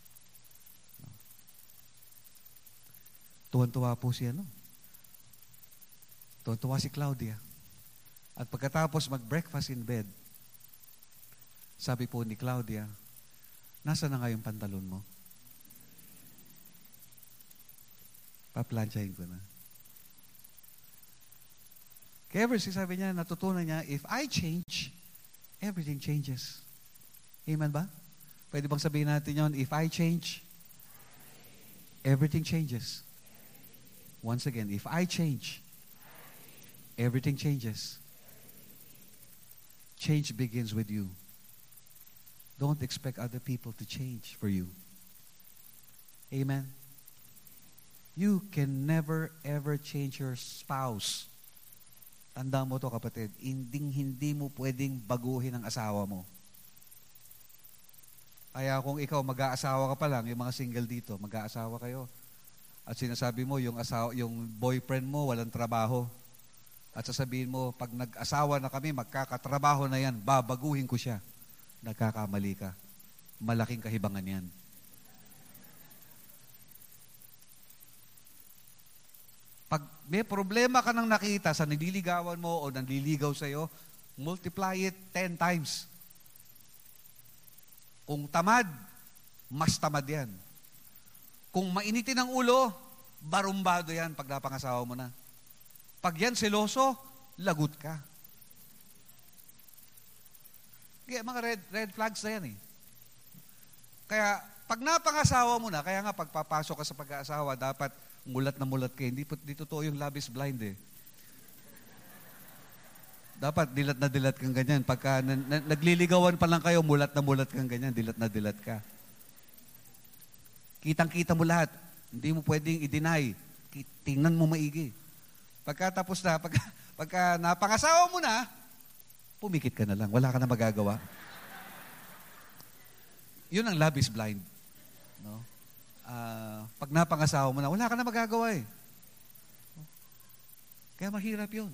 Tuwan-tuwa po siya, no? Tuwan-tuwa si Claudia. At pagkatapos mag-breakfast in bed, sabi po ni Claudia, nasa na nga yung pantalon mo? Paplansyahin ko na. Kaya ever since sabi niya, natutunan niya, if I change, everything changes. Amen ba? Pwede bang sabihin natin yun, if I change, everything changes. Once again, if I change, everything changes. Change begins with you. Don't expect other people to change for you. Amen? You can never, ever change your spouse. Tanda mo to, kapatid, hindi mo pwedeng baguhin ang asawa mo. Kaya kung ikaw mag-aasawa ka pa lang, yung mga single dito, mag-aasawa kayo. At sinasabi mo, yung boyfriend mo walang trabaho. At sasabihin mo, pag nag-asawa na kami, magkakatrabaho na yan, babaguhin ko siya. Nagkakamali ka. Malaking kahibangan yan. Pag may problema ka nang nakita sa nililigawan mo o nanliligaw sa'yo, multiply it 10 times. Kung tamad, mas tamad yan. Kung mainitin ang ulo, barumbado yan pag napangasawa mo na. Pag yan seloso, lagot ka. Kaya mga red flags na yan eh. Kaya pag napangasawa mo na, kaya nga pagpapasok ka sa pag-aasawa, dapat mulat na mulat kayo. Hindi totoo yung love is blind eh. Dapat dilat na dilat kang ganyan. Pagka nagliligawan pa lang kayo, mulat na mulat kang ganyan, dilat na dilat ka. Kitang-kita mo lahat. Hindi mo pwedeng i-deny. Tingnan mo maigi. Pagkatapos na, pagka napangasawa mo na, pumikit ka na lang. Wala ka na magagawa. Yun ang love is blind. No? Pag napangasawa mo na, wala ka na magagawa eh. Kaya mahirap yun.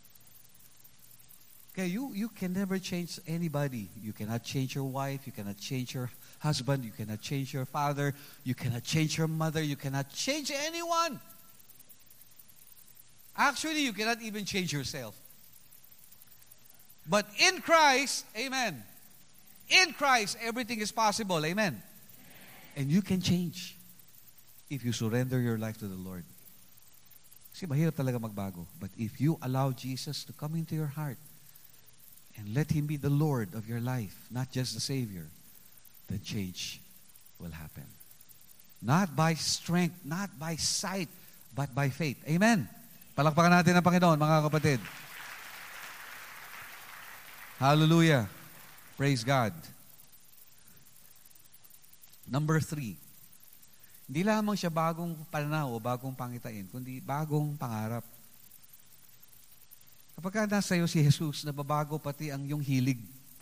Kaya you can never change anybody. You cannot change your wife, you cannot change your husband, you cannot change your father, you cannot change your mother, you cannot change anyone. Actually, you cannot even change yourself. But in Christ, amen. In Christ, everything is possible, amen. And you can change if you surrender your life to the Lord. Kasi mahirap talaga magbago. But if you allow Jesus to come into your heart and let Him be the Lord of your life, not just the Savior, then change will happen. Not by strength, not by sight, but by faith. Amen. Palakpakan natin ang Panginoon, mga kapatid. Hallelujah. Praise God. Number 3. Hindi lamang siya bagong pananaw o bagong pangitain, kundi bagong pangarap. Kapag nasa iyo si Jesus, nababago pati ang iyong hilig.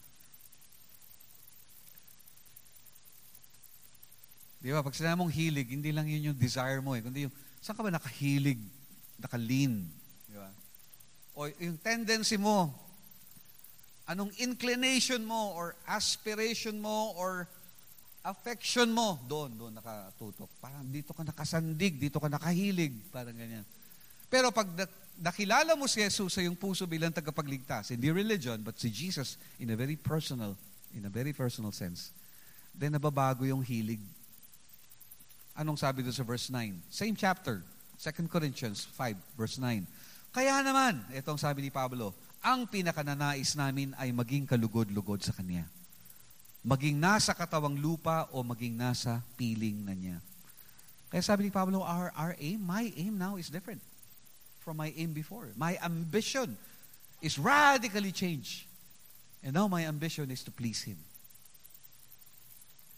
Di ba? Pag sinabi mong hilig, hindi lang yun yung desire mo kundi yung, saan ka ba nakahilig, nakalin? Di ba? O yung tendency mo, anong inclination mo, or aspiration mo, or affection mo, doon nakatutok. Parang dito ka nakasandig, dito ka nakahilig, parang ganyan. Pero pag nakilala mo si Jesus sa iyong puso bilang tagapagligtas, hindi religion, but si Jesus in a very personal sense, then nababago yung hilig. Anong sabi doon sa verse 9? Same chapter, 2 Corinthians 5, verse 9. Kaya naman, itong sabi ni Pablo, ang pinakananais namin ay maging kalugod-lugod sa Kanya. Maging nasa katawang lupa o maging nasa piling na niya. Kaya sabi ni Pablo, our aim, my aim now is different from my aim before. My ambition is radically changed. And now my ambition is to please Him.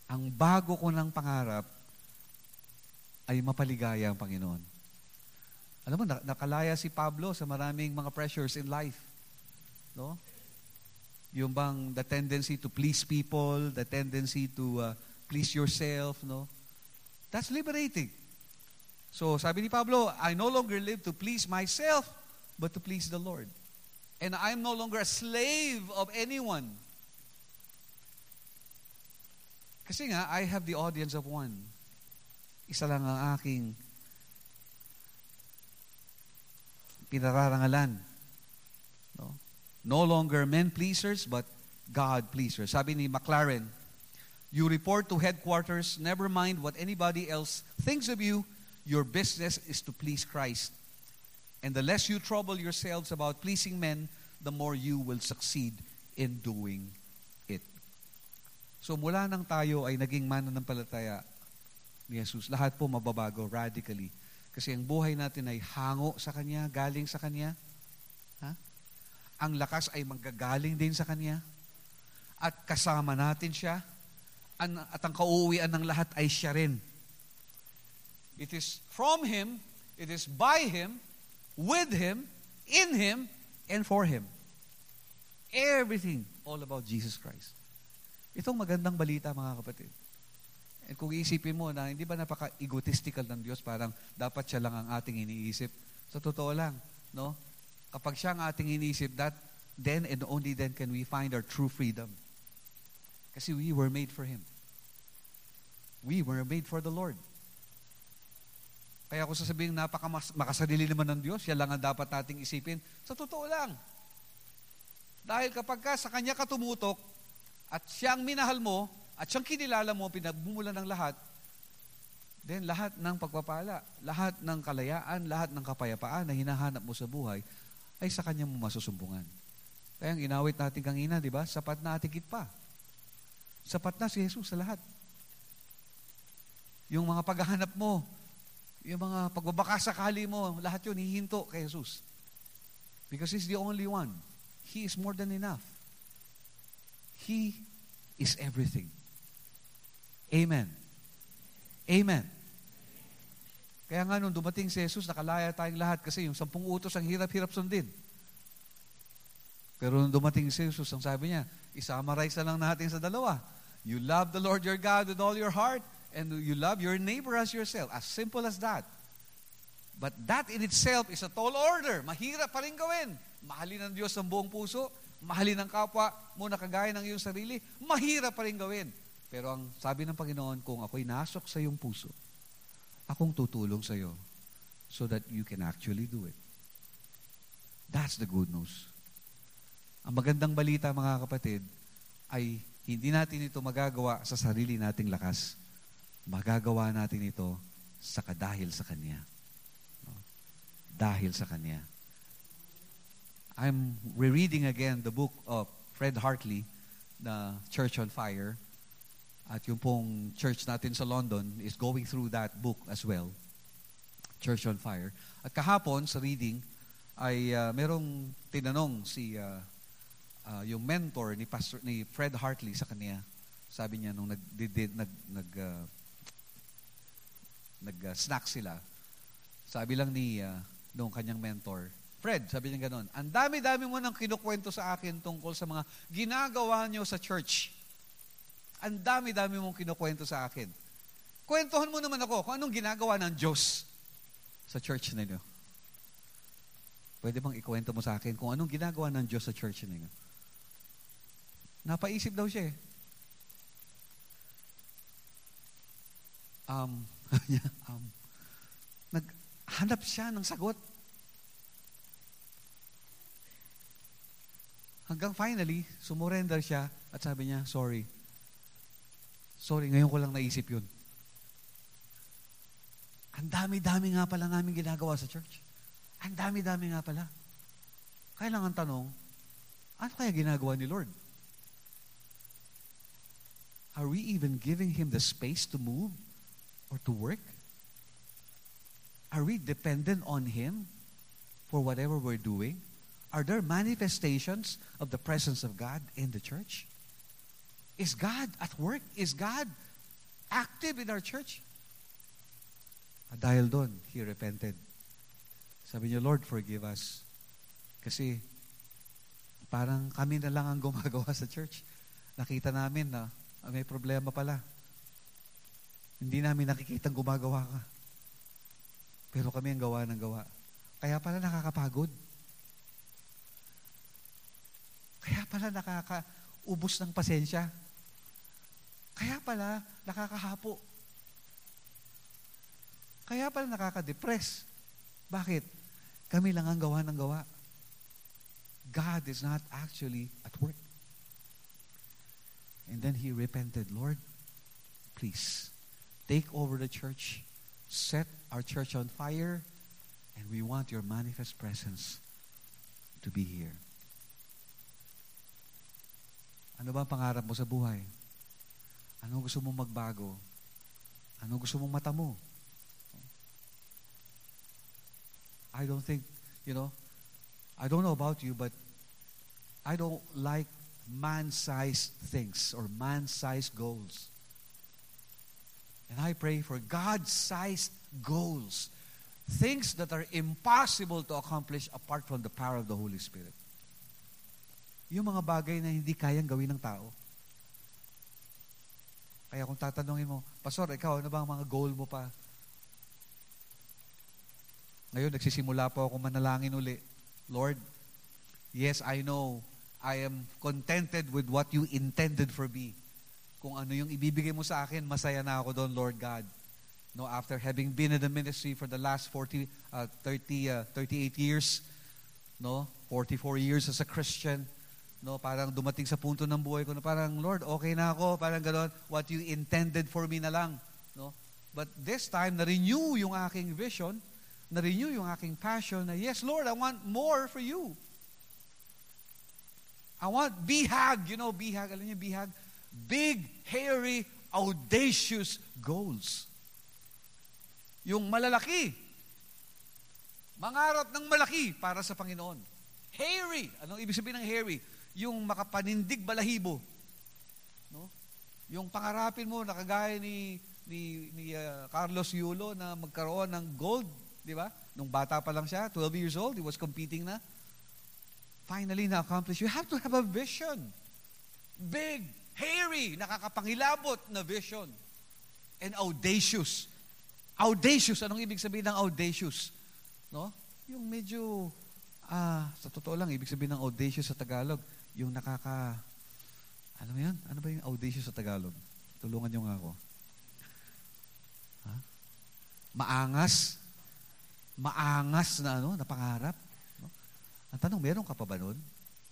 Ang bago ko ng pangarap ay mapaligaya ang Panginoon. Alam mo, nakalaya si Pablo sa maraming mga pressures in life. No? Yung bang the tendency to please people, the tendency to please yourself, no? That's liberating. So, sabi ni Pablo, I no longer live to please myself, but to please the Lord. And I'm no longer a slave of anyone. Kasi nga, I have the audience of one. Isa lang ang aking pinararangalan. No? No longer men pleasers, but God pleasers. Sabi ni McLaren, you report to headquarters, never mind what anybody else thinks of you, your business is to please Christ. And the less you trouble yourselves about pleasing men, the more you will succeed in doing it. So mula nang tayo ay naging mananampalataya ni Jesus, lahat po mababago radically. Kasi ang buhay natin ay hango sa Kanya, galing sa Kanya. Ha? Ang lakas ay manggagaling din sa Kanya. At kasama natin siya. At ang kauuwian ng lahat ay siya rin. It is from Him, it is by Him, with Him, in Him, and for Him. Everything all about Jesus Christ. Itong magandang balita, mga kapatid. And kung iisipin mo na hindi ba napaka-egotistical ng Diyos, parang dapat siya lang ang ating iniisip. Sa totoo lang, no? Kapag siya ang ating iniisip, that then and only then can we find our true freedom. Kasi we were made for Him. We were made for the Lord. Kaya kung sasabihin makasarili naman ng Diyos, siya lang ang dapat nating isipin, sa totoo lang. Dahil kapag sa Kanya ka tumutok, at siyang minahal mo, at siyang kinilala mo, pinagmumulan ng lahat, then lahat ng pagpapala, lahat ng kalayaan, lahat ng kapayapaan na hinahanap mo sa buhay, ay sa Kanya mo masusumbungan. Kaya ang inawit natin kanina, di ba? Sapat na atigit pa. Sapat na si Jesus sa lahat. Yung mga paghahanap mo, yung mga pagbabakasakali mo, lahat yun hihinto kay Jesus. Because He's the only one. He is more than enough. He is everything. Amen. Amen. Kaya nga nung dumating si Jesus, nakalaya tayong lahat kasi yung 10 utos ang hirap-hirap sundin. Pero nung dumating si Jesus, ang sabi niya, isummarize na lang natin sa dalawa. You love the Lord your God with all your heart and you love your neighbor as yourself. As simple as that. But that in itself is a tall order. Mahirap pa rin gawin. Mahalin ng Diyos ng buong puso, mahalin ng kapwa mo na kagaya ng iyong sarili, mahirap pa rin gawin. Pero ang sabi ng Panginoon, kung ako'y nasok sa iyong puso, akong tutulong sa iyo so that you can actually do it. That's the good news. Ang magandang balita, mga kapatid, ay hindi natin ito magagawa sa sarili nating lakas. Magagawa natin ito dahil sa Kanya. Dahil sa Kanya. I'm rereading again the book of Fred Hartley, the Church on Fire. At yung pong church natin sa London is going through that book as well. Church on Fire. At kahapon sa reading ay merong tinanong yung mentor ni Fred Hartley sa kanya. Sabi niya nung nag-snack sila. Sabi lang nung kanyang mentor, Fred, sabi niya gano'n, ang dami-dami mo nang kinukwento sa akin tungkol sa mga ginagawa niyo sa church. Ang dami-dami mong kinukwento sa akin. Kwentuhan mo naman ako kung anong ginagawa ng Diyos sa church ninyo. Pwede bang ikwento mo sa akin kung anong ginagawa ng Diyos sa church ninyo? Napaisip daw siya eh. Naghanap siya ng sagot. Hanggang finally, sumurrender siya at sabi niya, sorry, ngayon ko lang naisip yun. Ang dami-dami nga pala namin ginagawa sa church. Ang dami-dami nga pala. Kaya lang ang tanong, ano kaya ginagawa ni Lord? Are we even giving Him the space to move or to work? Are we dependent on Him for whatever we're doing? Are there manifestations of the presence of God in the church? Is God at work? Is God active in our church. At dahil doon, he repented. Sabi niya, Lord, forgive us. Kasi parang kami na lang ang gumagawa sa church. Nakita namin na may problema pala. Hindi namin nakikitang gumagawa ka. Pero kami ang gawa ng gawa. Kaya pala nakakapagod. Kaya pala nakakaubos ng pasensya. Kaya pala nakakahapo. Kaya pala nakaka-depress. Bakit? Kami lang ang gawa ng gawa. God is not actually at work. And then he repented, Lord, please, take over the church, set our church on fire, and we want your manifest presence to be here. Ano ba ang pangarap mo sa buhay? Ano gusto mong magbago? Ano gusto mong mata mo? I don't think, I don't know about you, but I don't like man-sized things or man-sized goals. And I pray for God-sized goals. Things that are impossible to accomplish apart from the power of the Holy Spirit. Yung mga bagay na hindi kayang gawin ng tao. Kaya kung tatanungin mo, Pastor, ikaw, ano ba ang mga goal mo pa? Ngayon, nagsisimula po ako manalangin uli. Lord, yes, I know I am contented with what you intended for me. Kung ano yung ibibigay mo sa akin, masaya na ako doon, Lord God. No, after having been in the ministry for the last 38 years, 44 years as a Christian, parang dumating sa punto ng buhay ko na parang, Lord, okay na ako, parang gano'n, what you intended for me na lang. But this time, na-renew yung aking vision, na-renew yung aking passion na, yes, Lord, I want more for you. I want BHAG, BHAG, alam niyo BHAG? Big, hairy, audacious goals. Yung malalaki. Mangarap ng malaki para sa Panginoon. Hairy. Anong ibig sabihin ng hairy? Yung makapanindig balahibo. Yung pangarapin mo na kagaya ni Carlos Yulo na magkaroon ng gold, di ba? Nung bata pa lang siya, 12 years old, he was competing na. Finally na-accomplish. You have to have a vision. Big, hairy, nakakapangilabot na vision. And audacious. Audacious. Anong ibig sabihin ng audacious? Yung medyo, sa totoo lang, ibig sabihin ng audacious sa Tagalog, yung ano yan? Ano ba yung audacious sa Tagalog? Tulungan nyo nga ako. Maangas. Maangas na na pangarap. Ang tanong, meron ka pa ba nun?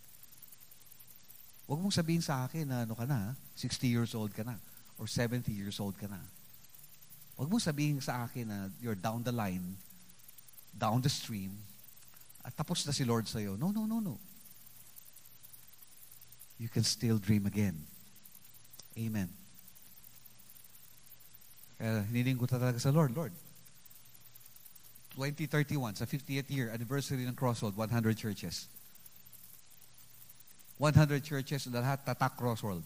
Huwag mong sabihin sa akin na 60 years old ka na, or 70 years old ka na. Huwag mong sabihin sa akin na you're down the line, down the stream, at tapos na si Lord sa'yo. No. You can still dream again. Amen. Kaya hiniling ko talaga sa Lord, 2031, sa 50th year anniversary ng Crossroad, 100 churches. 100 churches na lahat tatak Crossroad.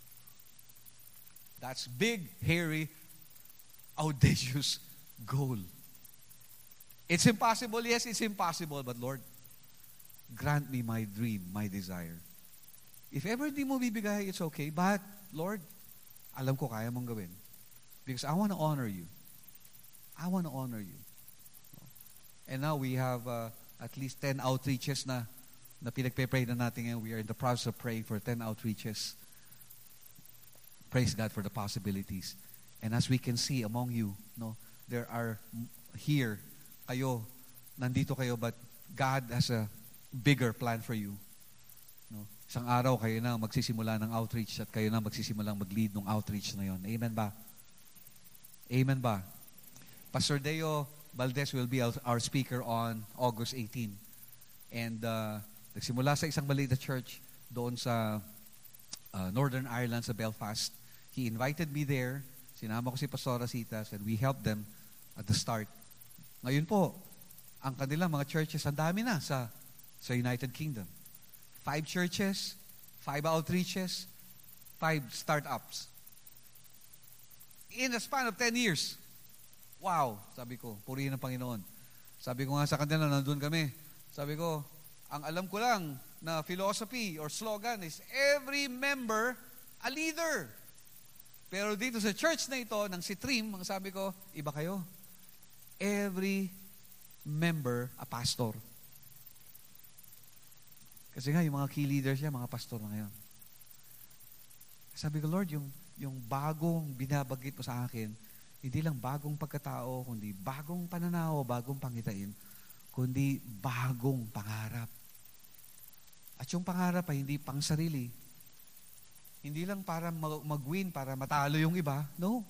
That's big, hairy, audacious goal. It's impossible. Yes, it's impossible. But Lord, grant me my dream, my desire. If ever di mo bibigay, it's okay. But Lord, alam ko kaya mong gawin. Because I want to honor you. I want to honor you. And now we have at least 10 outreaches na pinagpe-pray na natin ngayon. We are in the process of praying for 10 outreaches. Praise God for the possibilities. And as we can see among you, there are here, nandito kayo, but God has a bigger plan for you. Isang araw kayo na magsisimula ng outreach at kayo na magsisimulang mag-lead ng outreach na yon. Amen ba? Amen ba? Pastor Deo Valdez will be our speaker on August 18. And nagsimula sa isang maliit na church doon sa Northern Ireland, sa Belfast. He invited me there. Sinama ko si Pastora Citas and we helped them at the start. Ngayon po, ang kanilang mga churches, ang dami na sa United Kingdom. 5 churches, 5 outreaches, 5 startups. in a span of 10 years. Wow, sabi ko, purihin ng Panginoon. Sabi ko nga sa kanila, nandun kami. Sabi ko, ang alam ko lang na philosophy or slogan is every member a leader. Pero dito sa church na ito, ng Sitrim, ang sabi ko, iba kayo. Every member a pastor. Kasi nga, yung mga key leaders niya, mga pastor na ngayon. Sabi ko, Lord, yung bagong binabagit mo sa akin, hindi lang bagong pagkatao, kundi bagong pananaw, bagong pangitain, kundi bagong pangarap. At yung pangarap ay hindi pang sarili. Hindi lang para mag-win, para matalo yung iba. No.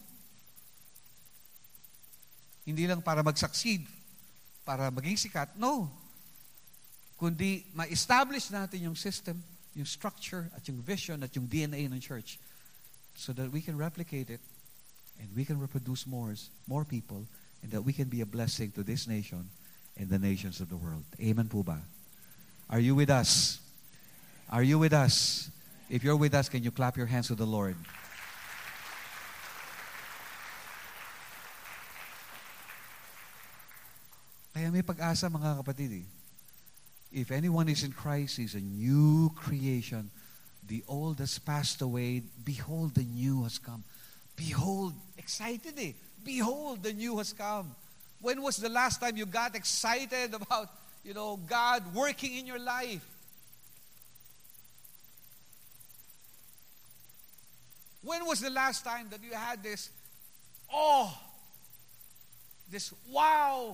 Hindi lang para mag-succeed, para maging sikat. No. Kundi ma-establish natin yung system, yung structure, at yung vision, at yung DNA ng church so that we can replicate it and we can reproduce more people and that we can be a blessing to this nation and the nations of the world. Amen po ba? Are you with us? Are you with us? If you're with us, can you clap your hands to the Lord? Kaya may pag-asa, mga kapatid. If anyone is in Christ, he's a new creation. The old has passed away. Behold, the new has come. Behold, excited eh. Behold, the new has come. When was the last time you got excited about, God working in your life? When was the last time that you had this this wow?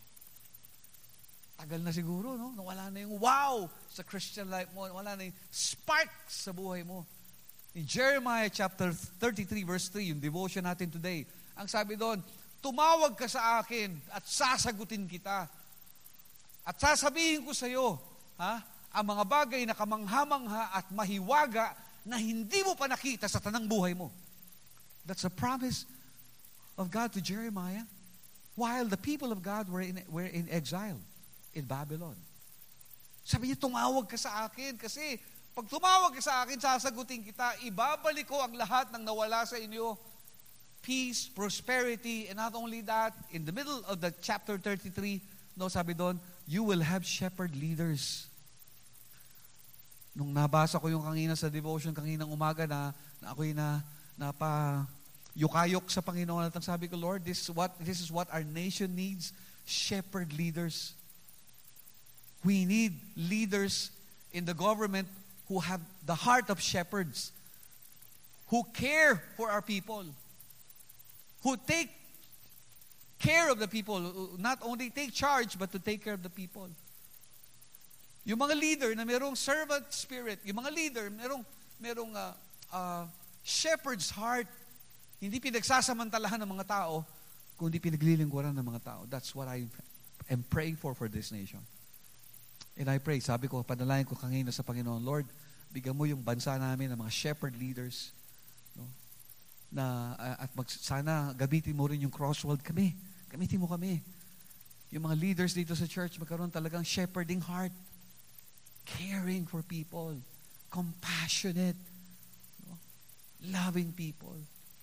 Tagal na siguro, no? Nawala na yung wow sa Christian life mo. Nawala na yung spark sa buhay mo. In Jeremiah chapter 33 verse 3, yung devotion natin today, ang sabi doon, tumawag ka sa akin at sasagutin kita. At sasabihin ko sa iyo, ang mga bagay na kamangha-mangha at mahiwaga na hindi mo pa nakita sa tanang buhay mo. That's a promise of God to Jeremiah while the people of God were in exile in Babylon. Sabi niya, tumawag ka sa akin kasi pag tumawag ka sa akin, sasagutin kita, ibabalik ko ang lahat ng nawala sa inyo. Peace, prosperity, and not only that, in the middle of the chapter 33, sabi doon, you will have shepherd leaders. Nung nabasa ko yung kanina sa devotion, kaninang umaga na ako'y yukayok sa Panginoon at sabi ko, Lord, this is what our nation needs, shepherd leaders. We need leaders in the government who have the heart of shepherds, who care for our people, who take care of the people, not only take charge, but to take care of the people. Yung mga leader na mayroong servant spirit, yung mga leader mayroong shepherd's heart, hindi pinagsasamantalahan ng mga tao, kundi pinaglilingkuran ng mga tao. That's what I am praying for this nation. And I pray, sabi ko, panalangin ko kanina sa Panginoon, Lord, bigyan mo yung bansa namin ng mga shepherd leaders, sana gamitin mo rin yung Crossworld kami. Gamitin mo kami. Yung mga leaders dito sa church, magkaroon talagang shepherding heart. Caring for people, compassionate, loving people.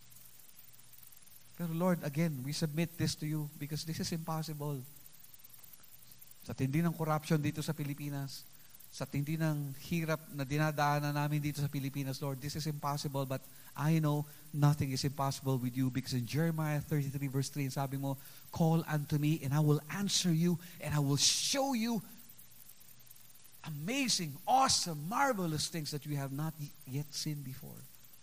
Pero Lord, again, we submit this to you because this is impossible. Sa tindi ng corruption dito sa Pilipinas, sa tindi ng hirap na dinadaanan namin dito sa Pilipinas, Lord, this is impossible, but I know nothing is impossible with you because in Jeremiah 33 verse 3, sabi mo, call unto me and I will answer you and I will show you amazing, awesome, marvelous things that we have not yet seen before.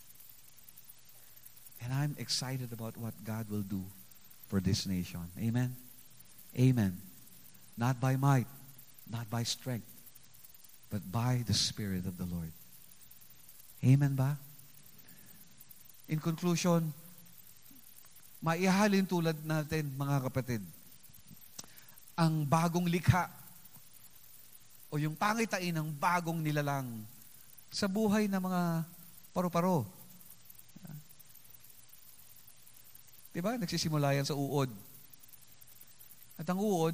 And I'm excited about what God will do for this nation. Amen? Amen. Not by might, not by strength, but by the Spirit of the Lord. Amen ba? In conclusion, maihalin tulad natin, mga kapatid, ang bagong likha o yung pangitain ng bagong nilalang sa buhay ng mga paru-paro. Diba? Nagsisimula yan sa uod. At ang uod,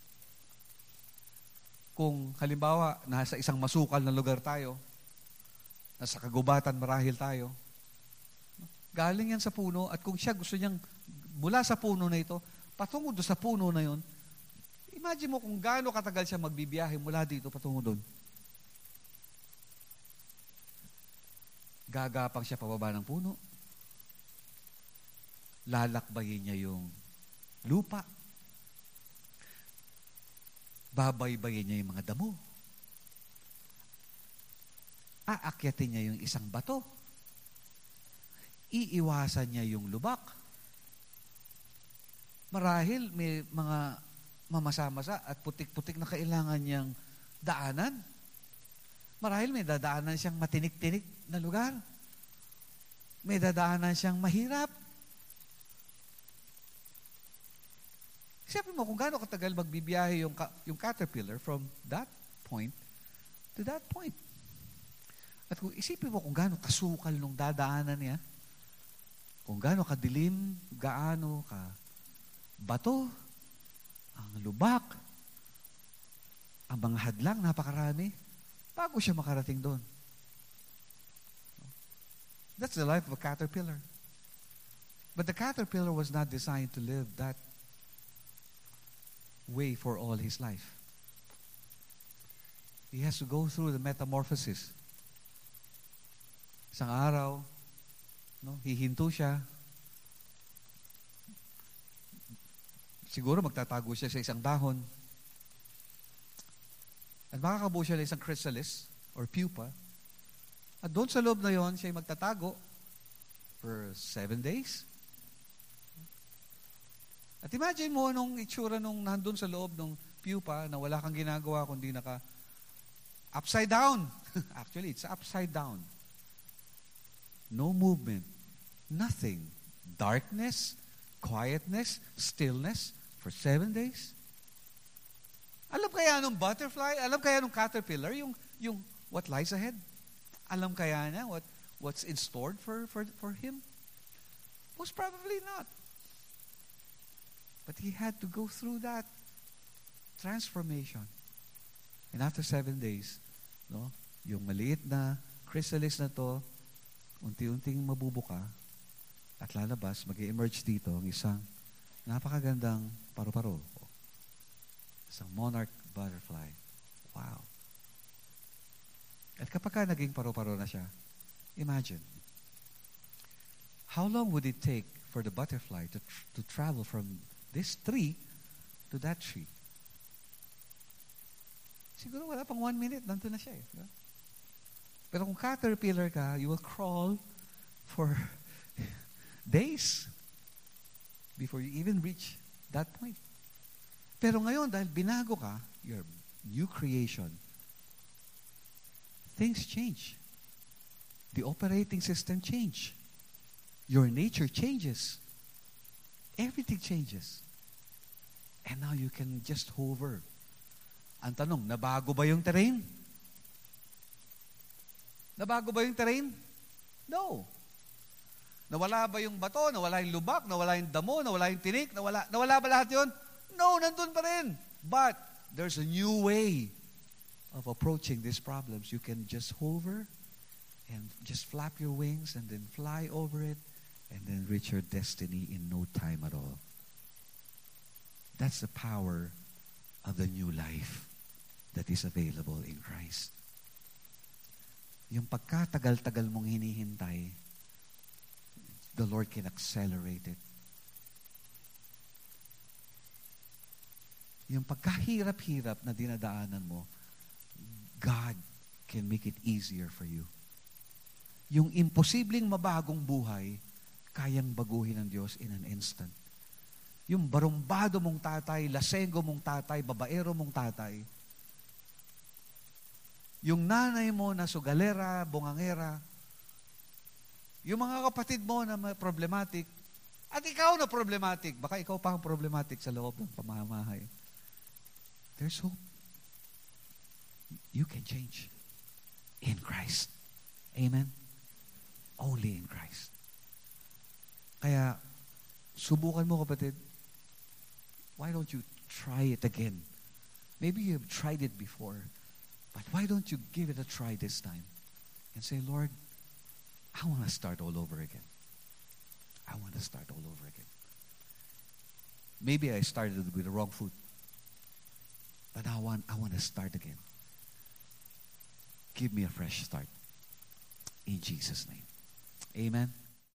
kung halimbawa, nasa isang masukal na lugar tayo, nasa kagubatan marahil tayo, Galing yan sa puno at kung siya gusto niyang mula sa puno na ito, patungo doon sa puno na yon, imagine mo kung gaano katagal siya magbibiyahe mula dito patungo doon. Gagapang siya pababa ng puno. Lalakbayin niya yung lupa. Babaybayin niya yung mga damo. Aakyatin niya yung isang bato. Iiwasan niya yung lubak. Marahil may mga mamasa-masa at putik-putik na kailangan niyang daanan. Marahil may dadaanan siyang matinik-tinik na lugar. May dadaanan siyang mahirap. Isipin mo kung gaano katagal magbibiyahe yung caterpillar from that point to that point. At kung isipin mo kung gaano kasukal nung dadaanan niya, kung gaano kadilim, gaano ka bato, ang lubak, ang mga hadlang, napakarami, bago siya makarating doon. That's the life of a caterpillar. But the caterpillar was not designed to live that way for all his life. He has to go through the metamorphosis. Isang araw, hihinto siya. Siguro magtatago siya sa isang dahon. At makakabuo siya ng isang chrysalis or pupa. At doon sa loob na yon, siya magtatago for 7 days. At imagine mo nung itsura nung nandun sa loob ng pupa na wala kang ginagawa kundi upside down. Actually, it's upside down. No movement. Nothing. Darkness, quietness, stillness for 7 days. Alam kaya nung butterfly? Alam kaya nung caterpillar? Yung what lies ahead? Alam kaya niya what's in store for him? Most probably not. But he had to go through that transformation. And after 7 days, yung maliit na chrysalis na to, unti-unting mabubuka at lalabas, mag-emerge dito ang isang napakagandang paru-paro. Isang monarch butterfly. Wow. At kapag ka naging paru-paro na siya, imagine, how long would it take for the butterfly to travel from this tree to that tree? Siguro wala pang 1 minute, nandun na siya. Pero kung caterpillar ka, you will crawl for days before you even reach that point. Pero ngayon, dahil binago ka, your new creation, things change. The operating system change. Your nature changes. Everything changes. And now you can just hover. Ang tanong, nabago ba yung terrain? Nabago ba yung terrain? No. Nawala ba yung bato? Nawala yung lubak? Nawala yung damo? Nawala yung tinik? Nawala ba lahat yun? No, nandun pa rin. But there's a new way of approaching these problems. You can just hover and just flap your wings and then fly over it and then reach your destiny in no time at all. That's the power of the new life that is available in Christ. Yung pagkatagal-tagal mong hinihintay, the Lord can accelerate it. Yung pagkahirap-hirap na dinadaanan mo, God can make it easier for you. Yung imposibleng mabagong buhay, kayang baguhin ng Diyos in an instant. Yung barumbado mong tatay, lasenggo mong tatay, babaero mong tatay, yung nanay mo na sugalera, bungangera, yung mga kapatid mo na problematic, at ikaw na problematic, baka ikaw pa ang problematic sa loob ng pamamahay. There's hope. You can change in Christ. Amen? Only in Christ. Kaya, subukan mo kapatid, why don't you try it again? Maybe you have tried it before, but why don't you give it a try this time? And say, Lord, I want to start all over again. I want to start all over again. Maybe I started with the wrong foot. But I want to start again. Give me a fresh start. In Jesus' name. Amen.